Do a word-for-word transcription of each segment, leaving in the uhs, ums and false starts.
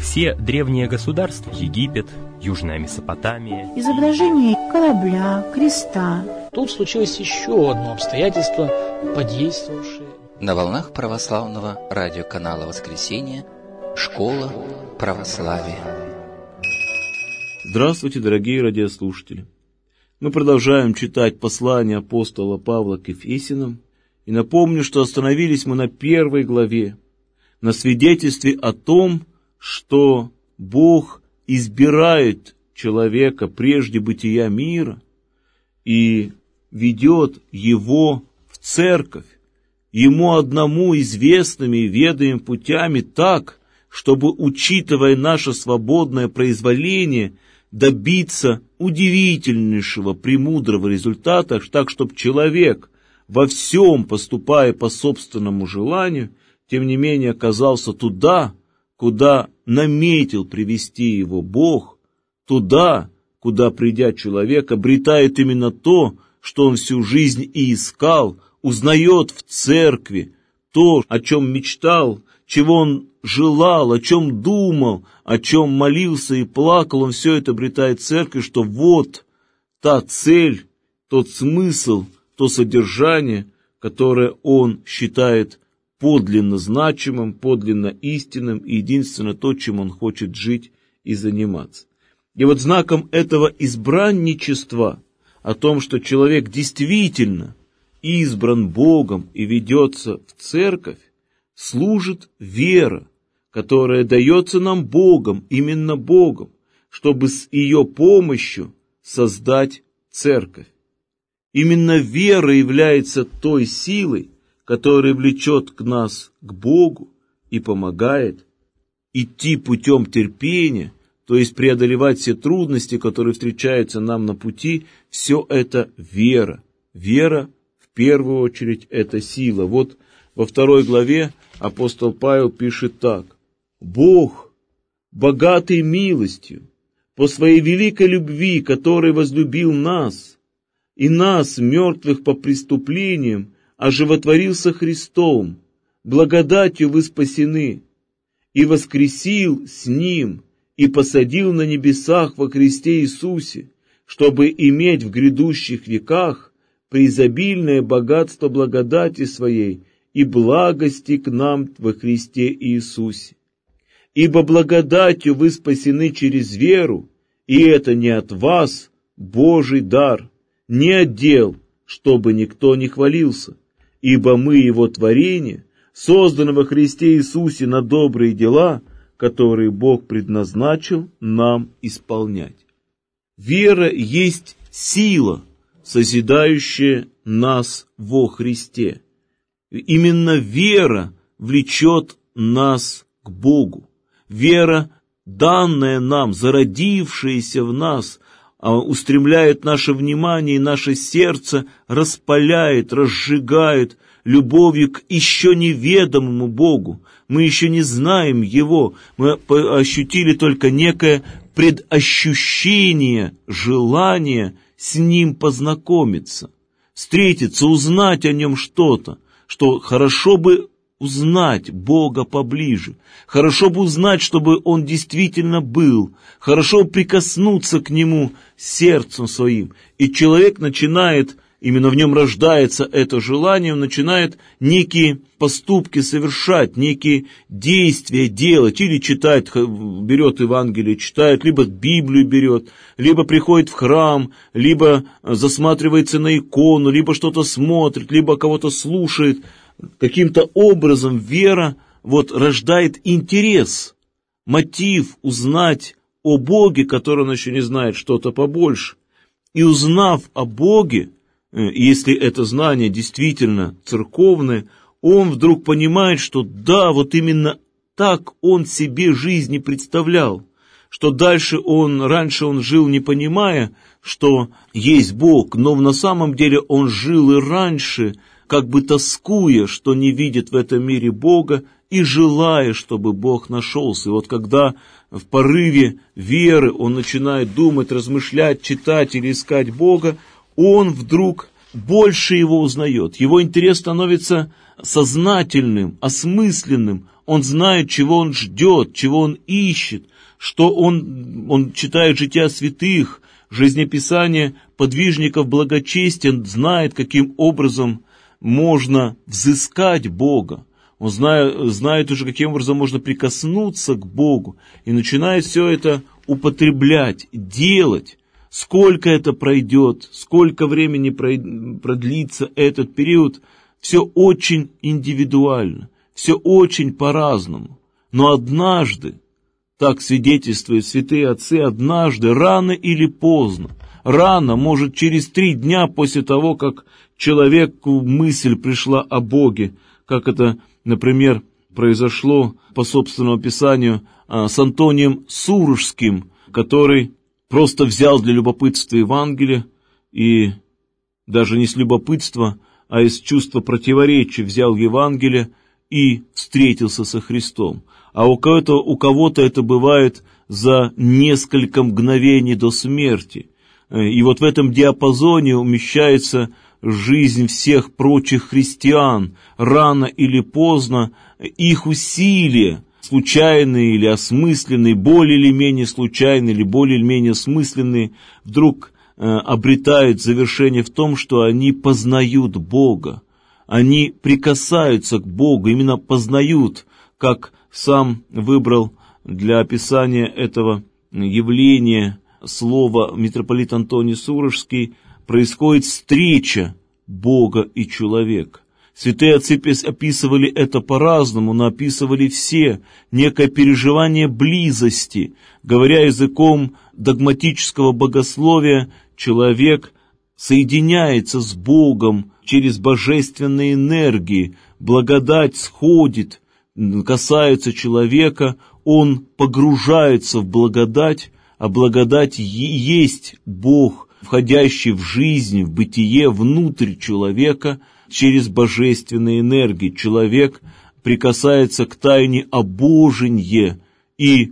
Все древние государства, Египет, Южная Месопотамия, изображение корабля, креста. Тут случилось еще одно обстоятельство, подействовавшее. На волнах православного радиоканала «Воскресенье» «Школа православия». Здравствуйте, дорогие радиослушатели! Мы продолжаем читать послание апостола Павла к Ефесянам, и напомню, что остановились мы на первой главе, на свидетельстве о том, что Бог избирает человека прежде бытия мира и ведет его в церковь, ему одному известными и ведомыми путями так, чтобы, учитывая наше свободное произволение, добиться удивительнейшего, премудрого результата, так, чтобы человек, во всем поступая по собственному желанию, тем не менее оказался туда, куда наметил привести его Бог, туда, куда, придя человек, обретает именно то, что он всю жизнь и искал, узнает в церкви то, о чем мечтал, чего он желал, о чем думал, о чем молился и плакал, он все это обретает в церкви, что вот та цель, тот смысл, то содержание, которое он считает подлинно значимым, подлинно истинным и единственно то, чем он хочет жить и заниматься. И вот знаком этого избранничества, о том, что человек действительно избран Богом и ведется в церковь, служит вера, которая дается нам Богом, именно Богом, чтобы с ее помощью создать церковь. Именно вера является той силой, которая влечет к нас к Богу и помогает идти путем терпения, то есть преодолевать все трудности, которые встречаются нам на пути. Все это вера. Вера, в первую очередь, это сила. Вот во второй главе апостол Павел пишет так: «Бог, богатый милостью, по своей великой любви, который возлюбил нас, и нас, мертвых по преступлениям, оживотворился Христом, благодатью вы спасены, и воскресил с Ним, и посадил на небесах во Христе Иисусе, чтобы иметь в грядущих веках преизобильное богатство благодати Своей и благости к нам во Христе Иисусе. Ибо благодатью вы спасены через веру, и это не от вас, Божий дар, не от дел, чтобы никто не хвалился. Ибо мы Его творение, созданы во Христе Иисусе на добрые дела, которые Бог предназначил нам исполнять». Вера есть сила, созидающая нас во Христе. Именно вера влечет нас к Богу. Вера, данная нам, зародившаяся в нас, устремляет наше внимание и наше сердце, распаляет, разжигает любовью к еще неведомому Богу. Мы еще не знаем Его, мы ощутили только некое предощущение, желание с Ним познакомиться, встретиться, узнать о Нем что-то, что хорошо бы узнать Бога поближе, хорошо бы узнать, чтобы Он действительно был, хорошо прикоснуться к Нему сердцем своим. И человек начинает, именно в нем рождается это желание, он начинает некие поступки совершать, некие действия делать, или читает, берет Евангелие, читает, либо Библию берет, либо приходит в храм, либо засматривается на икону, либо что-то смотрит, либо кого-то слушает. Каким-то образом вера вот рождает интерес, мотив узнать о Боге, который он еще не знает, что-то побольше. И узнав о Боге, если это знание действительно церковное, он вдруг понимает, что да, вот именно так он себе жизнь не представлял, что дальше он, раньше он жил, не понимая, что есть Бог, но на самом деле он жил и раньше, как бы тоскуя, что не видит в этом мире Бога, и желая, чтобы Бог нашелся. И вот когда в порыве веры он начинает думать, размышлять, читать или искать Бога, он вдруг больше его узнает. Его интерес становится сознательным, осмысленным. он знает, чего он ждет, чего он ищет, что он, он читает жития святых, жизнеписание подвижников благочестия, он знает, каким образом можно взыскать Бога. Он знает, знает уже, каким образом можно прикоснуться к Богу, и начинает все это употреблять, делать. Сколько это пройдет, сколько времени продлится этот период, все очень индивидуально, все очень по-разному. Но однажды, так свидетельствуют святые отцы, однажды, рано или поздно, рано, может, через три дня после того, как человеку мысль пришла о Боге, как это, например, произошло по собственному описанию с Антонием Сурожским, который просто взял для любопытства Евангелие и даже не с любопытства, а из чувства противоречия взял Евангелие и встретился со Христом. А у кого-то, у кого-то это бывает за несколько мгновений до смерти. И вот в этом диапазоне умещается жизнь всех прочих христиан. Рано или поздно их усилия, случайные или осмысленные, более или менее случайные или более или менее осмысленные, вдруг э, обретают завершение в том, что они познают Бога. Они прикасаются к Богу, именно познают, как сам выбрал для описания этого явления слова митрополит Антоний Сурожский, происходит встреча Бога и человека. Святые отцы описывали это по-разному, но описывали все некое переживание близости. Говоря языком догматического богословия, человек соединяется с Богом через божественные энергии, благодать сходит, касается человека, он погружается в благодать, а благодать есть Бог, входящий в жизнь, в бытие, внутрь человека, через божественные энергии. Человек прикасается к тайне обоженье и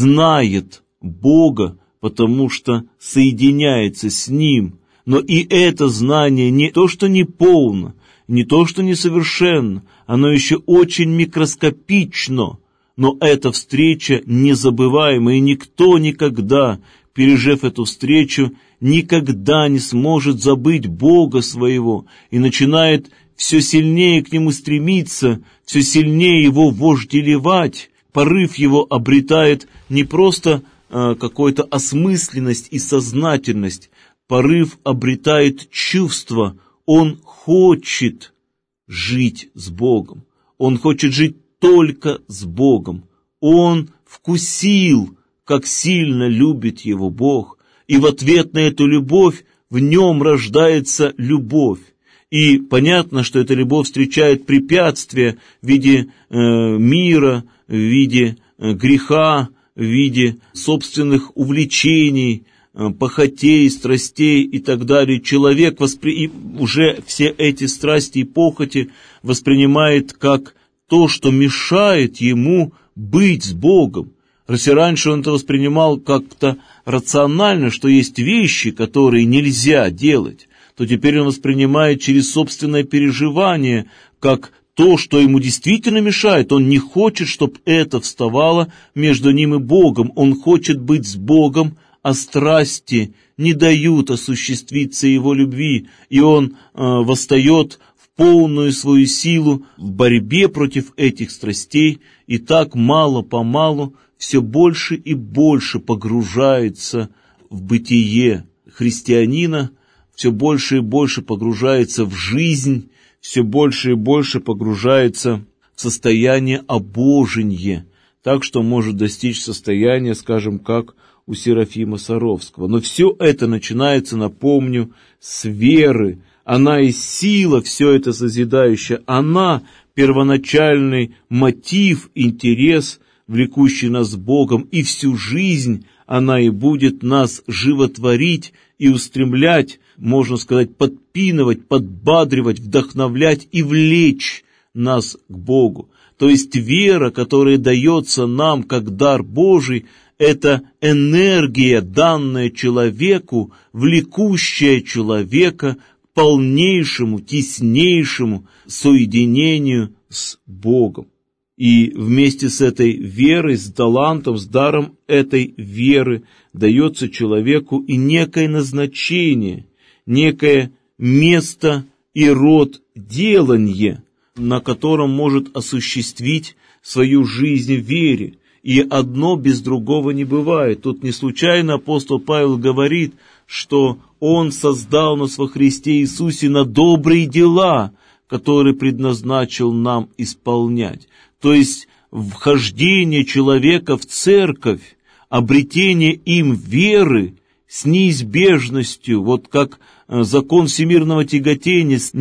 знает Бога, потому что соединяется с Ним. Но и это знание не то, что не полно, не то, что несовершенно, оно еще очень микроскопично, но эта встреча незабываемая, и никто никогда, пережив эту встречу, никогда не сможет забыть Бога своего и начинает все сильнее к Нему стремиться, все сильнее Его вожделевать. Порыв Его обретает не просто э, какую-то осмысленность и сознательность, порыв обретает чувство. Он хочет жить с Богом, он хочет жить только с Богом. Он вкусил, как сильно любит его Бог, и в ответ на эту любовь в нем рождается любовь. И понятно, что эта любовь встречает препятствия в виде э, мира, в виде э, греха, в виде собственных увлечений, э, похотей, страстей и так далее. Человек воспри... уже все эти страсти и похоти воспринимает как то, что мешает ему быть с Богом. Если раньше он это воспринимал как-то рационально, что есть вещи, которые нельзя делать, то теперь он воспринимает через собственное переживание, как то, что ему действительно мешает. Он не хочет, чтобы это вставало между ним и Богом. Он хочет быть с Богом, а страсти не дают осуществиться его любви, и он э, восстает в полную свою силу в борьбе против этих страстей, и так мало-помалу все больше и больше погружается в бытие христианина, все больше и больше погружается в жизнь, все больше и больше погружается в состояние обоженье, так что может достичь состояния, скажем, как у Серафима Саровского. Но все это начинается, напомню, с веры. Она и сила, все это созидающее, она первоначальный мотив, интерес, влекущий нас с Богом, и всю жизнь она и будет нас животворить и устремлять, можно сказать, подпинывать, подбадривать, вдохновлять и влечь нас к Богу. То есть вера, которая дается нам как дар Божий, это энергия, данная человеку, влекущая человека к полнейшему, теснейшему соединению с Богом. И вместе с этой верой, с талантом, с даром этой веры дается человеку и некое назначение, некое место и род делания, на котором может осуществить свою жизнь в вере. И одно без другого не бывает. Тут не случайно апостол Павел говорит, что Он создал нас во Христе Иисусе на добрые дела, которые предназначил нам исполнять. То есть вхождение человека в церковь, обретение им веры с неизбежностью, вот как закон всемирного тяготения, с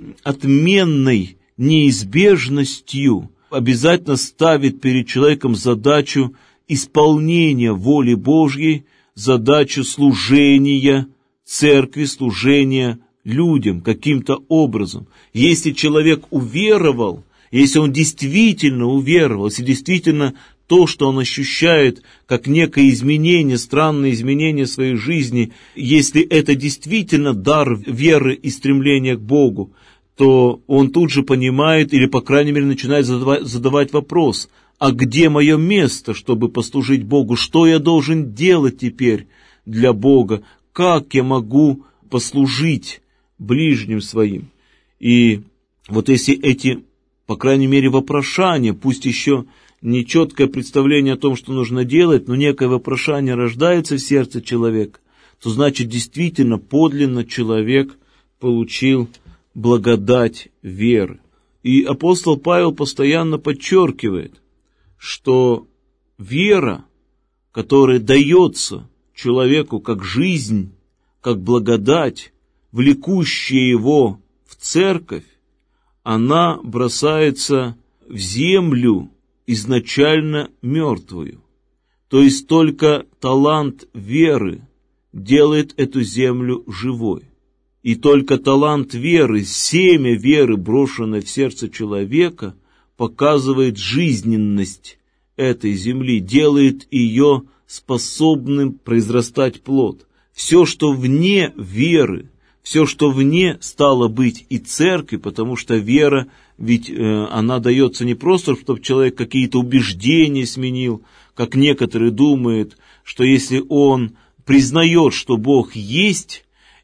неотменной неизбежностью, обязательно ставит перед человеком задачу исполнения воли Божьей, задачу служения церкви, служения людям каким-то образом. Если человек уверовал, если он действительно уверовал, если действительно то, что он ощущает как некое изменение, странное изменение своей жизни, если это действительно дар веры и стремления к Богу, то он тут же понимает, или, по крайней мере, начинает задавать, задавать вопрос, а где мое место, чтобы послужить Богу? Что я должен делать теперь для Бога? Как я могу послужить ближним своим? И вот если эти, по крайней мере, вопрошания, пусть еще не четкое представление о том, что нужно делать, но некое вопрошание рождается в сердце человека, то значит, действительно, подлинно человек получил благодать веры. И апостол Павел постоянно подчеркивает, что вера, которая дается человеку как жизнь, как благодать, влекущая его в церковь, она бросается в землю изначально мертвую. То есть только талант веры делает эту землю живой. И только талант веры, семя веры, брошенное в сердце человека, показывает жизненность этой земли, делает ее способным произрастать плод. Все, что вне веры, все, что вне, стало быть и церкви, потому что вера, ведь э, она дается не просто, чтобы человек какие-то убеждения сменил, как некоторые думают, что если он признает, что Бог есть,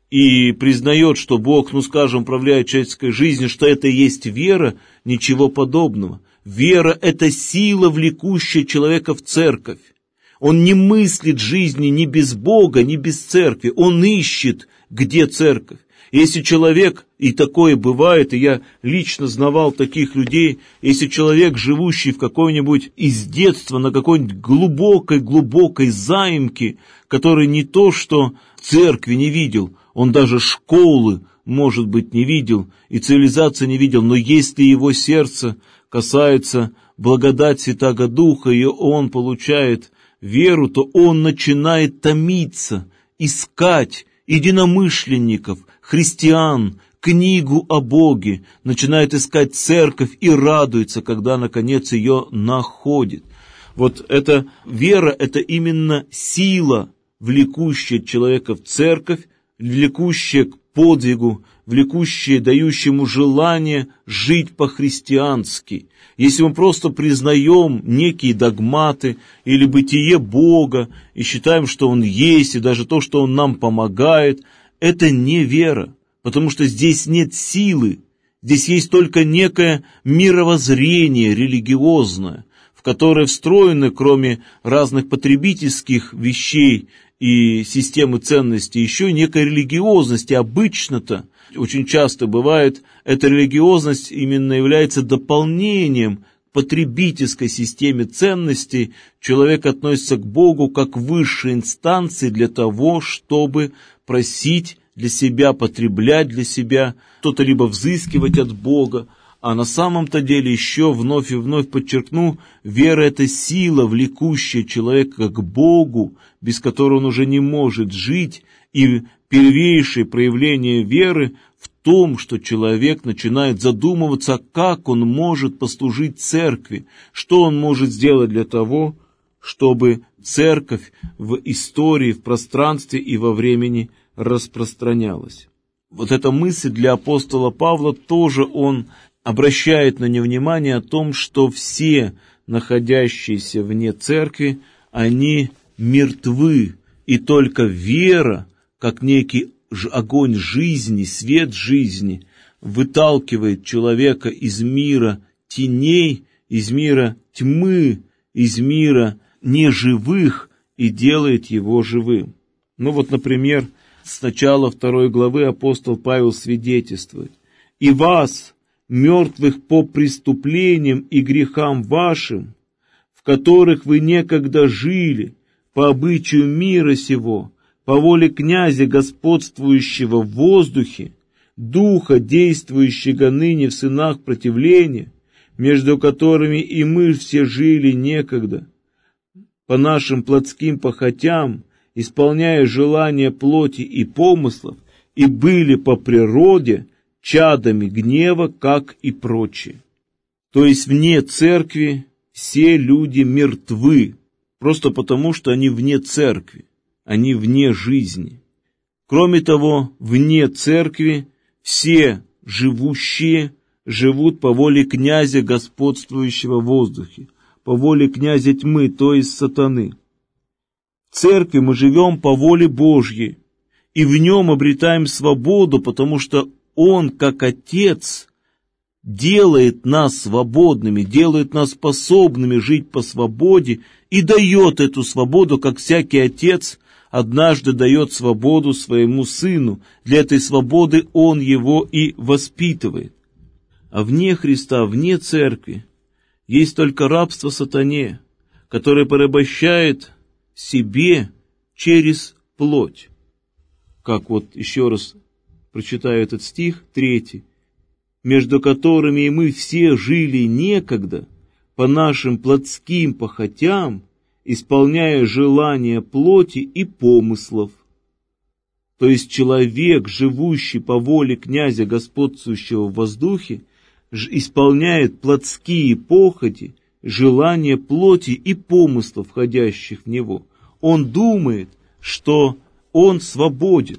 и признает, что Бог, ну скажем, управляет человеческой жизнью, что это и есть вера, ничего подобного. Вера – это сила, влекущая человека в церковь. Он не мыслит жизни ни без Бога, ни без церкви. Он ищет, где церковь. Если человек, и такое бывает, и я лично знавал таких людей, если человек, живущий в какой-нибудь из детства на какой-нибудь глубокой-глубокой заимке, который не то что церкви не видел, он даже школы, может быть, не видел, и цивилизации не видел, но если его сердце касается благодать Святаго Духа, и он получает веру, то он начинает томиться, искать единомышленников, христиан, книгу о Боге, начинает искать церковь и радуется, когда, наконец, ее находит. Вот эта вера – это именно сила, влекущая человека в церковь, влекущая к подвигу, влекущая, дающему желание жить по-христиански. Если мы просто признаем некие догматы или бытие Бога и считаем, что Он есть, и даже то, что Он нам помогает, это не вера, потому что здесь нет силы, здесь есть только некое мировоззрение религиозное, в которое встроены, кроме разных потребительских вещей и системы ценностей, еще некая религиозность. И обычно-то, очень часто бывает, эта религиозность именно является дополнением к потребительской системе ценностей. Человек относится к Богу как к высшей инстанции для того, чтобы просить для себя, потреблять для себя, что-то либо взыскивать от Бога. А на самом-то деле, еще вновь и вновь подчеркну, вера – это сила, влекущая человека к Богу, без которой он уже не может жить, и первейшее проявление веры в том, что человек начинает задумываться, как он может послужить церкви, что он может сделать для того, чтобы церковь в истории, в пространстве и во времени распространялась. Вот эта мысль для апостола Павла тоже он обращает на него внимание о том, что все находящиеся вне церкви, они мертвы, и только вера, как некий огонь жизни, свет жизни, выталкивает человека из мира теней, из мира тьмы, из мира неживых и делает его живым. Ну вот, например, с начала второй главы апостол Павел свидетельствует: «И вас, мертвых по преступлениям и грехам вашим, в которых вы некогда жили, по обычаю мира сего, по воле князя, господствующего в воздухе, духа, действующего ныне в сынах противления, между которыми и мы все жили некогда, по нашим плотским похотям, исполняя желания плоти и помыслов, и были по природе чадами гнева, как и прочие». То есть вне церкви все люди мертвы, просто потому, что они вне церкви, они вне жизни. Кроме того, вне церкви все живущие живут по воле князя, господствующего в воздухе, по воле князя тьмы, то есть сатаны. В церкви мы живем по воле Божьей, и в нем обретаем свободу, потому что Он, как Отец, делает нас свободными, делает нас способными жить по свободе и дает эту свободу, как всякий Отец однажды дает свободу своему Сыну. Для этой свободы Он его и воспитывает. А вне Христа, вне церкви, есть только рабство сатане, которое порабощает себе через плоть. Как вот еще раз прочитаю этот стих, третий. «Между которыми и мы все жили некогда, по нашим плотским похотям, исполняя желания плоти и помыслов». То есть человек, живущий по воле князя, господствующего в воздухе, исполняет плотские похоти, желания плоти и помыслов, входящих в него. Он думает, что он свободен.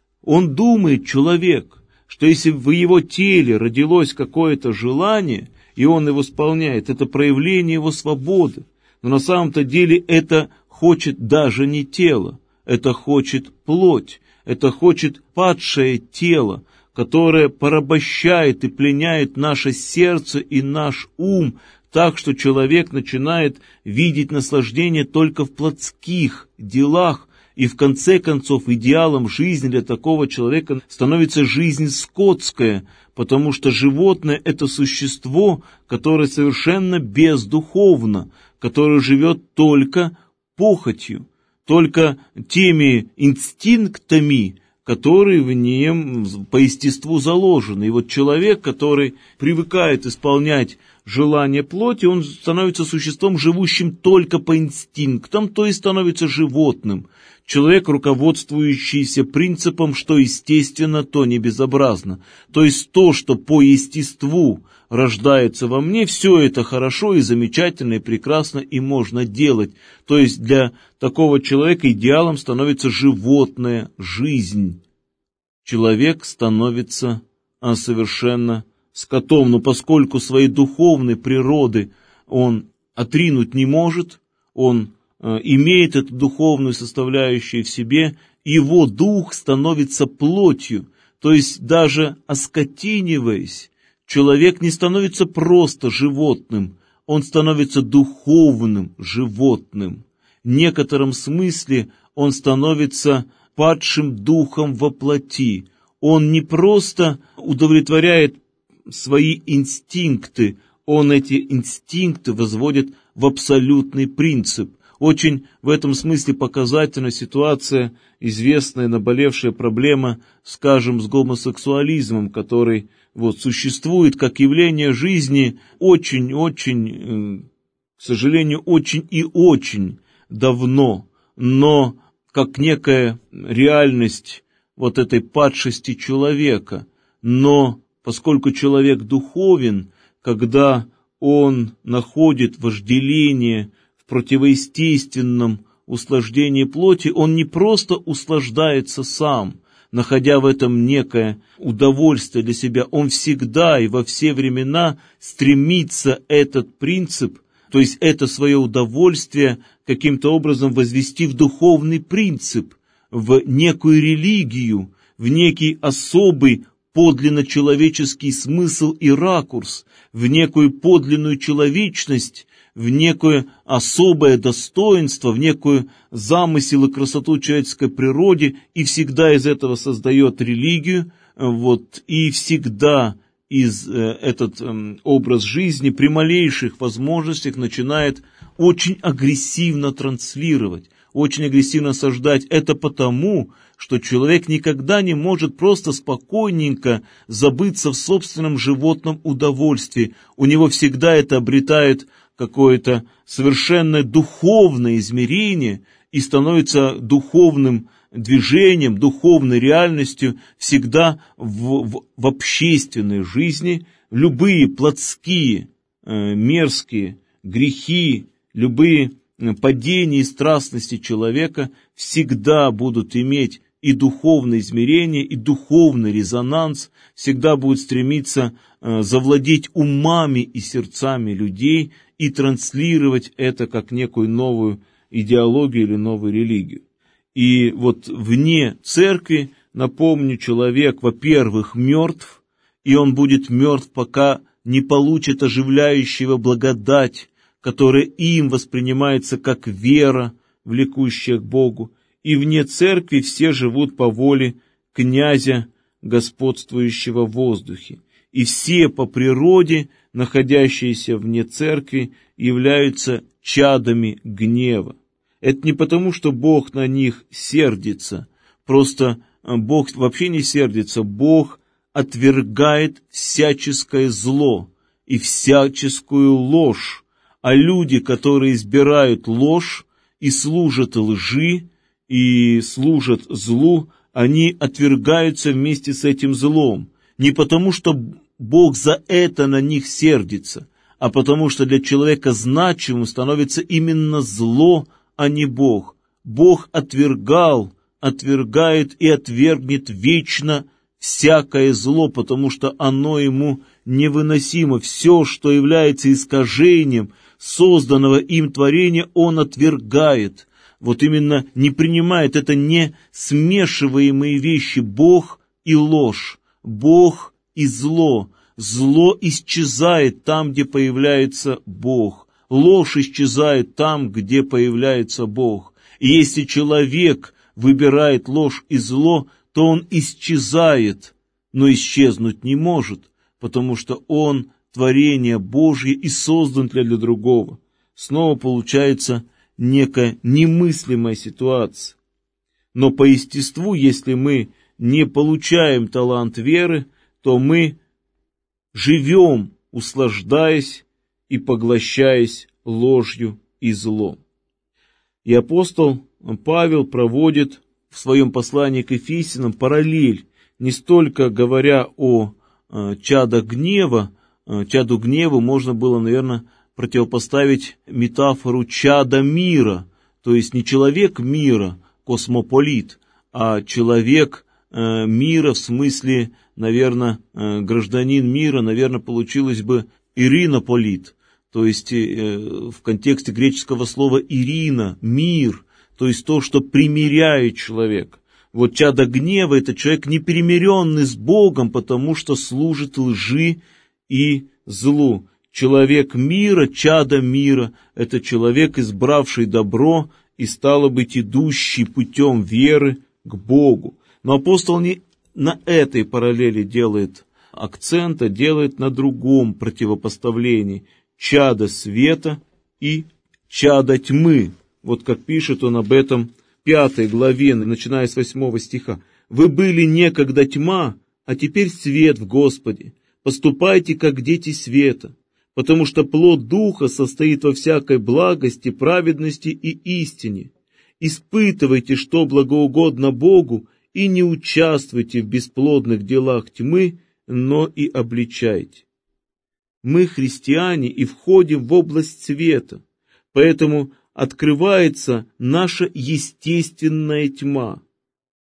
Он думает, человек, что если в его теле родилось какое-то желание, и он его исполняет, это проявление его свободы. Но на самом-то деле это хочет даже не тело, это хочет плоть, это хочет падшее тело, которое порабощает и пленяет наше сердце и наш ум, так что человек начинает видеть наслаждение только в плотских делах, и в конце концов идеалом жизни для такого человека становится жизнь скотская, потому что животное – это существо, которое совершенно бездуховно, которое живет только похотью, только теми инстинктами, которые в нем по естеству заложены. И вот человек, который привыкает исполнять желание плоти, он становится существом, живущим только по инстинктам, то есть становится животным. Человек, руководствующийся принципом, что естественно, то не безобразно. То есть то, что по естеству рождается во мне, все это хорошо и замечательно, и прекрасно, и можно делать. То есть для такого человека идеалом становится животная жизнь. Человек становится а, совершенно скотом, но поскольку своей духовной природы он отринуть не может, он имеет эту духовную составляющую в себе, его дух становится плотью, то есть даже оскотиниваясь, человек не становится просто животным, он становится духовным животным. В некотором смысле он становится падшим духом во плоти. Он не просто удовлетворяет свои инстинкты, он эти инстинкты возводит в абсолютный принцип. Очень в этом смысле показательна ситуация, известная, наболевшая проблема, скажем, с гомосексуализмом, который вот, существует как явление жизни очень-очень, к сожалению, очень и очень давно, но как некая реальность вот этой падшести человека. Но поскольку человек духовен, когда он находит вожделение в противоестественном услаждении плоти, он не просто услаждается сам, находя в этом некое удовольствие для себя, он всегда и во все времена стремится этот принцип, то есть это свое удовольствие каким-то образом возвести в духовный принцип, в некую религию, в некий особый подлинно человеческий смысл и ракурс, в некую подлинную человечность, в некое особое достоинство, в некую замысел и красоту человеческой природе, и всегда из этого создает религию, вот, и всегда из э, этот э, образ жизни при малейших возможностях начинает очень агрессивно транслировать, очень агрессивно осаждать. Это потому, что человек никогда не может просто спокойненько забыться в собственном животном удовольствии. У него всегда это обретает какое-то совершенно духовное измерение и становится духовным движением, духовной реальностью всегда в, в, в общественной жизни. Любые плотские, э, мерзкие грехи, любые падения и страстности человека всегда будут иметь и духовное измерение, и духовный резонанс, всегда будут стремиться э, завладеть умами и сердцами людей и транслировать это как некую новую идеологию или новую религию. И вот вне церкви, напомню, человек, во-первых, мертв, и он будет мертв, пока не получит оживляющего благодать, которая им воспринимается как вера, влекущая к Богу. И вне церкви все живут по воле князя, господствующего в воздухе. И все по природе, находящиеся вне церкви, являются чадами гнева. Это не потому, что Бог на них сердится, просто Бог вообще не сердится, Бог отвергает всяческое зло и всяческую ложь, а люди, которые избирают ложь и служат лжи, и служат злу, они отвергаются вместе с этим злом. Не потому, что Бог за это на них сердится, а потому, что для человека значимым становится именно зло, а не Бог. Бог отвергал, отвергает и отвергнет вечно всякое зло, потому что оно ему невыносимо. Все, что является искажением созданного им творения, он отвергает. Вот именно не принимает, это не смешиваемые вещи, Бог и ложь, Бог и зло. Зло исчезает там, где появляется Бог. Ложь исчезает там, где появляется Бог. И если человек выбирает ложь и зло, то он исчезает, но исчезнуть не может, потому что он творение Божье и создан для другого. Снова получается некая немыслимая ситуация. Но по естеству, если мы не получаем талант веры, то мы живем, услаждаясь и поглощаясь ложью и злом. И апостол Павел проводит в своем послании к Ефесянам параллель, не столько говоря о э, чадах гнева, э, чаду гневу можно было, наверное, противопоставить метафору чада мира, то есть не человек мира, космополит, а человек э, мира в смысле, наверное, э, гражданин мира, наверное, получилось бы иринополит, то есть э, в контексте греческого слова ирина, мир, то есть то, что примиряет человека. Вот чадо гнева – это человек непримиренный с Богом, потому что служит лжи и злу. Человек мира, чадо мира – это человек, избравший добро и, стало быть, идущий путем веры к Богу. Но апостол не на этой параллели делает акцент, а делает на другом противопоставлении – чадо света и чадо тьмы. Вот как пишет он об этом в пятой главе, начиная с восьмого стиха. «Вы были некогда тьма, а теперь свет в Господе. Поступайте, как дети света, потому что плод Духа состоит во всякой благости, праведности и истине. Испытывайте, что благоугодно Богу, и не участвуйте в бесплодных делах тьмы, но и обличайте». Мы, христиане, и входим в область света, поэтому открывается наша естественная тьма.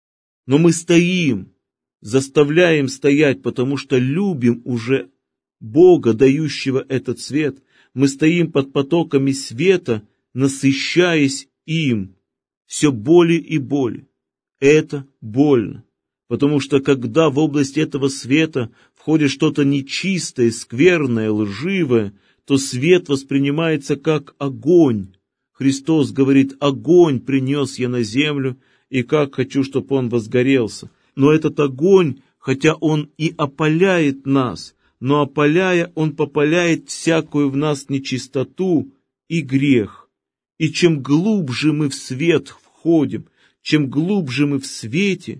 Но мы стоим, заставляем стоять, потому что любим уже Бога, дающего этот свет. Мы стоим под потоками света, насыщаясь им все более и более. Это больно, потому что когда в область этого света входит что-то нечистое, скверное, лживое, то свет воспринимается как огонь. Христос говорит: огонь принес я на землю, и как хочу, чтобы он возгорелся. Но этот огонь, хотя он и опаляет нас, но опаляя, он попаляет всякую в нас нечистоту и грех. И чем глубже мы в свет входим, чем глубже мы в свете,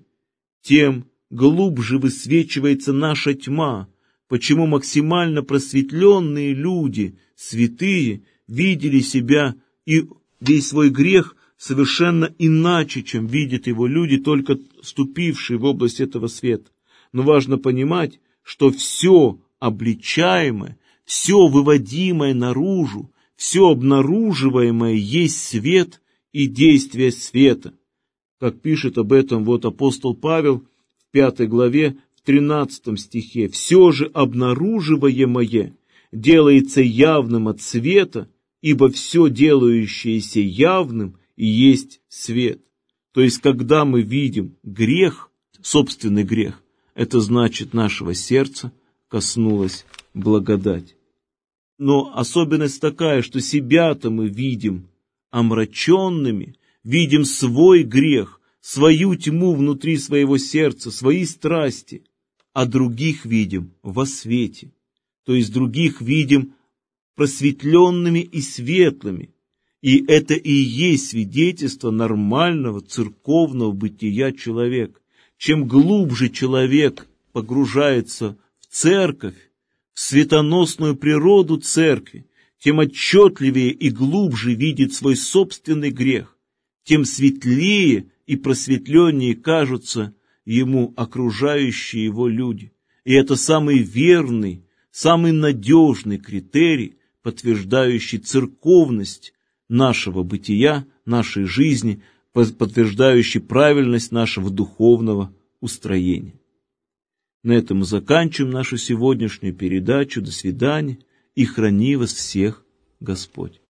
тем глубже высвечивается наша тьма. Почему максимально просветленные люди, святые, видели себя и весь свой грех совершенно иначе, чем видят его люди, только вступившие в область этого света. Но важно понимать, что все обличаемое, все выводимое наружу, все обнаруживаемое есть свет и действие света. Как пишет об этом вот апостол Павел в пятой главе, в тринадцатом стихе: «Все же обнаруживаемое делается явным от света, ибо все делающееся явным и есть свет». То есть, когда мы видим грех, собственный грех, это значит, нашего сердца коснулась благодать. Но особенность такая, что себя-то мы видим омраченными, видим свой грех, свою тьму внутри своего сердца, свои страсти, а других видим во свете, то есть других видим просветленными и светлыми. И это и есть свидетельство нормального церковного бытия человека. Чем глубже человек погружается в церковь, в светоносную природу церкви, тем отчетливее и глубже видит свой собственный грех, тем светлее и просветленнее кажутся ему окружающие его люди. И это самый верный, самый надежный критерий, подтверждающий церковность нашего бытия, нашей жизни, подтверждающий правильность нашего духовного устроения. На этом мы заканчиваем нашу сегодняшнюю передачу. До свидания, и храни вас всех Господь.